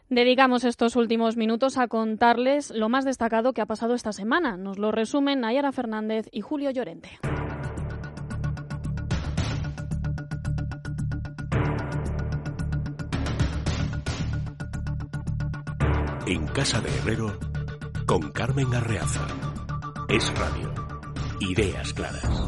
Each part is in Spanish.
Dedicamos estos últimos minutos a contarles lo más destacado que ha pasado esta semana. Nos lo resumen Nayara Fernández y Julio Llorente. En Casa de Herrero, con Carmen Arreaza. Es Radio. Ideas claras.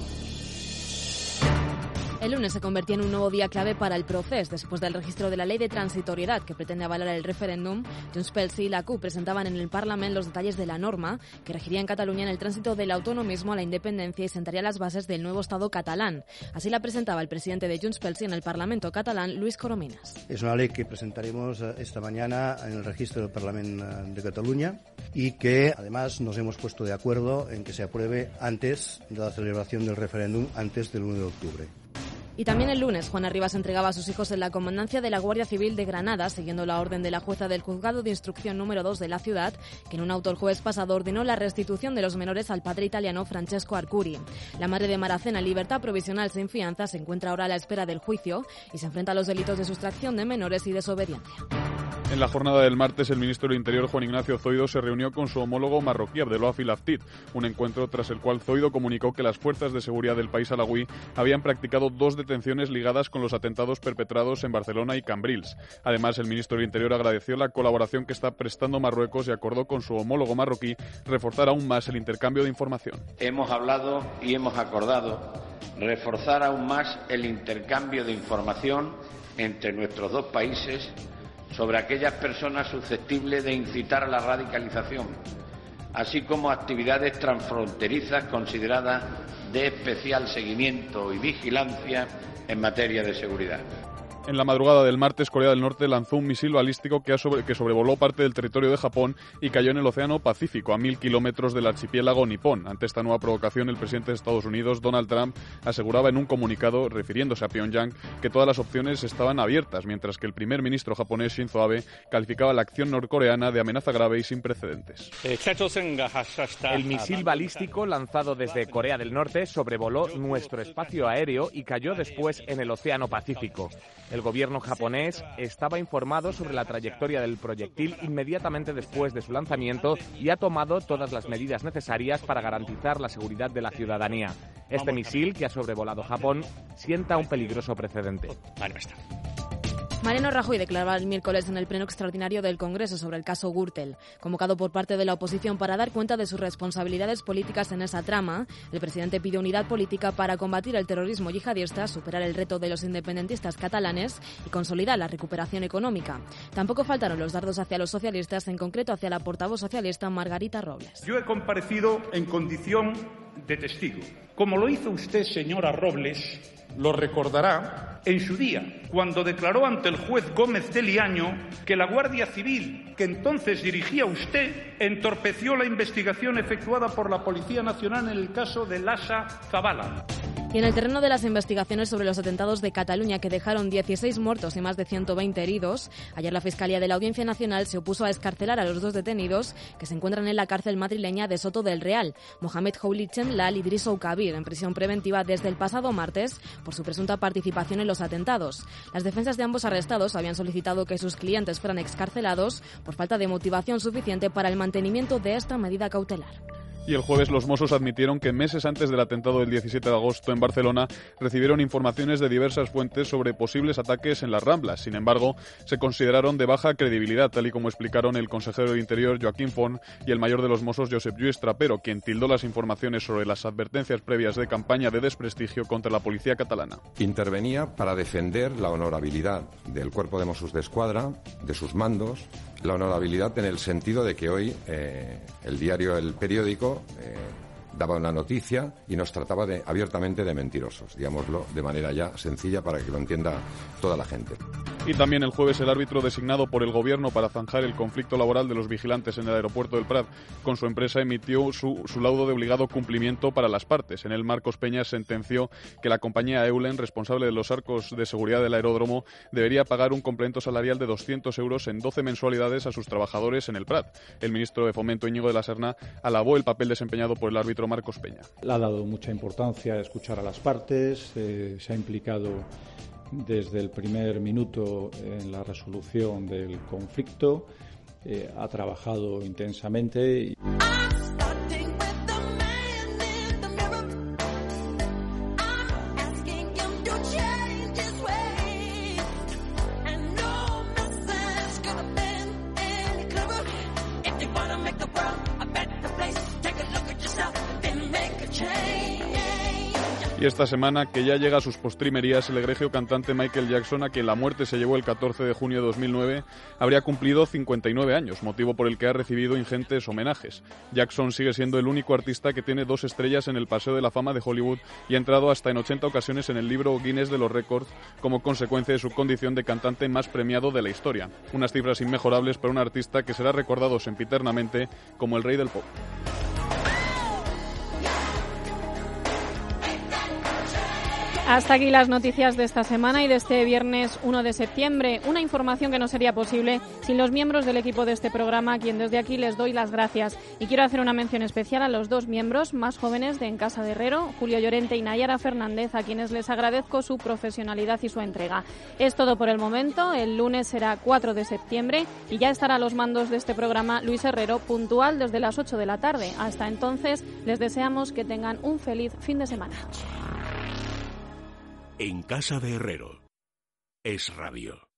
El lunes se convertía en un nuevo día clave para el procés. Después del registro de la ley de transitoriedad que pretende avalar el referéndum, Junts pel Sí y la CUP presentaban en el Parlament los detalles de la norma que regiría en Cataluña en el tránsito del autonomismo a la independencia y sentaría las bases del nuevo Estado catalán. Así la presentaba el presidente de Junts pel Sí en el Parlamento catalán, Luis Corominas. Es una ley que presentaremos esta mañana en el registro del Parlamento de Cataluña y que además nos hemos puesto de acuerdo en que se apruebe antes de la celebración del referéndum, antes del 1 de octubre. Y también el lunes, Juana Rivas entregaba a sus hijos en la comandancia de la Guardia Civil de Granada, siguiendo la orden de la jueza del Juzgado de Instrucción número 2 de la ciudad, que en un auto el jueves pasado ordenó la restitución de los menores al padre italiano Francesco Arcuri. La madre de Maracena, en libertad provisional sin fianza, se encuentra ahora a la espera del juicio y se enfrenta a los delitos de sustracción de menores y desobediencia. En la jornada del martes, el ministro del Interior, Juan Ignacio Zoido, se reunió con su homólogo marroquí, Abdelouafil Haftit, un encuentro tras el cual Zoido comunicó que las fuerzas de seguridad del país alauí habían practicado 2 detenciones ligadas con los atentados perpetrados en Barcelona y Cambrils. Además, el ministro del Interior agradeció la colaboración que está prestando Marruecos y acordó con su homólogo marroquí reforzar aún más el intercambio de información. Hemos hablado y hemos acordado reforzar aún más el intercambio de información entre nuestros dos países sobre aquellas personas susceptibles de incitar a la radicalización, así como actividades transfronterizas consideradas de especial seguimiento y vigilancia en materia de seguridad. En la madrugada del martes, Corea del Norte lanzó un misil balístico que sobrevoló parte del territorio de Japón y cayó en el Océano Pacífico, a 1.000 kilómetros del archipiélago nipón. Ante esta nueva provocación, el presidente de Estados Unidos, Donald Trump, aseguraba en un comunicado, refiriéndose a Pyongyang, que todas las opciones estaban abiertas, mientras que el primer ministro japonés, Shinzo Abe, calificaba la acción norcoreana de amenaza grave y sin precedentes. El misil balístico lanzado desde Corea del Norte sobrevoló nuestro espacio aéreo y cayó después en el Océano Pacífico. El gobierno japonés estaba informado sobre la trayectoria del proyectil inmediatamente después de su lanzamiento y ha tomado todas las medidas necesarias para garantizar la seguridad de la ciudadanía. Este misil, que ha sobrevolado Japón, sienta un peligroso precedente. Mariano Rajoy declaraba el miércoles en el pleno extraordinario del Congreso sobre el caso Gürtel. Convocado por parte de la oposición para dar cuenta de sus responsabilidades políticas en esa trama, el presidente pide unidad política para combatir el terrorismo yihadista, superar el reto de los independentistas catalanes y consolidar la recuperación económica. Tampoco faltaron los dardos hacia los socialistas, en concreto hacia la portavoz socialista Margarita Robles. Yo he comparecido en condición de testigo. Como lo hizo usted, señora Robles, lo recordará, en su día, cuando declaró ante el juez Gómez de Liaño que la Guardia Civil, que entonces dirigía usted, entorpeció la investigación efectuada por la Policía Nacional en el caso de Lasa Zabala. Y en el terreno de las investigaciones sobre los atentados de Cataluña, que dejaron 16 muertos y más de 120 heridos, ayer la Fiscalía de la Audiencia Nacional se opuso a excarcelar a los 2 detenidos que se encuentran en la cárcel madrileña de Soto del Real, Mohamed Houlichen Lal y Driss Oukabir, en prisión preventiva desde el pasado martes por su presunta participación en los atentados. Las defensas de ambos arrestados habían solicitado que sus clientes fueran excarcelados por falta de motivación suficiente para el mantenimiento de esta medida cautelar. Y el jueves los Mossos admitieron que meses antes del atentado del 17 de agosto en Barcelona recibieron informaciones de diversas fuentes sobre posibles ataques en las Ramblas. Sin embargo, se consideraron de baja credibilidad, tal y como explicaron el consejero de Interior, Joaquín Font, y el mayor de los Mossos, Josep Lluís Trapero, quien tildó las informaciones sobre las advertencias previas de campaña de desprestigio contra la policía catalana. Intervenía para defender la honorabilidad del Cuerpo de Mossos d'Esquadra, de sus mandos, la honorabilidad en el sentido de que hoy el diario El Periódico daba una noticia y nos trataba abiertamente de mentirosos, digámoslo de manera ya sencilla para que lo entienda toda la gente. Y también el jueves el árbitro designado por el Gobierno para zanjar el conflicto laboral de los vigilantes en el aeropuerto del Prat con su empresa emitió su laudo de obligado cumplimiento para las partes. En él, Marcos Peña sentenció que la compañía Eulen, responsable de los arcos de seguridad del aeródromo, debería pagar un complemento salarial de 200 euros en 12 mensualidades a sus trabajadores en el Prat. El ministro de Fomento, Íñigo de la Serna, alabó el papel desempeñado por el árbitro Marcos Peña. Le ha dado mucha importancia a escuchar a las partes, se ha implicado desde el primer minuto en la resolución del conflicto, ha trabajado intensamente. Y esta semana, que ya llega a sus postrimerías, el egregio cantante Michael Jackson, a quien la muerte se llevó el 14 de junio de 2009, habría cumplido 59 años, motivo por el que ha recibido ingentes homenajes. Jackson sigue siendo el único artista que tiene 2 estrellas en el Paseo de la Fama de Hollywood y ha entrado hasta en 80 ocasiones en el libro Guinness de los récords como consecuencia de su condición de cantante más premiado de la historia. Unas cifras inmejorables para un artista que será recordado sempiternamente como el rey del pop. Hasta aquí las noticias de esta semana y de este viernes 1 de septiembre. Una información que no sería posible sin los miembros del equipo de este programa, a quien desde aquí les doy las gracias. Y quiero hacer una mención especial a los 2 miembros más jóvenes de En Casa de Herrero, Julio Llorente y Nayara Fernández, a quienes les agradezco su profesionalidad y su entrega. Es todo por el momento. El lunes será 4 de septiembre y ya estará a los mandos de este programa Luis Herrero, puntual desde las 8 de la tarde. Hasta entonces, les deseamos que tengan un feliz fin de semana. En Casa de Herrero, Es Radio.